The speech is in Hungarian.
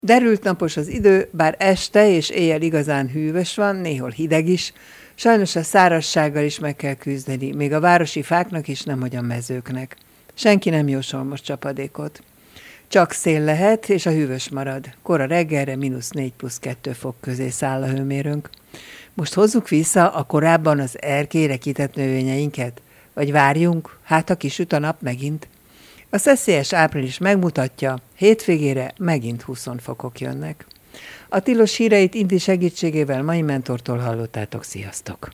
Derült napos az idő, bár este és éjjel igazán hűvös van, néhol hideg is, sajnos a szárazsággal is meg kell küzdeni, még a városi fáknak is, nemhogy a mezőknek. Senki nem jósol most csapadékot. Csak szél lehet, és a hűvös marad. Kora reggelre -4 + 2 fok közé száll a hőmérőnk. Most hozzuk vissza a korábban az erkélyre kitett növényeinket? Vagy várjunk, hát ha kisüt a nap megint? A szeszélyes április megmutatja, hétvégére megint 20 fokok jönnek. A tilos híreit Indi segítségével mai mentortól hallottátok, sziasztok!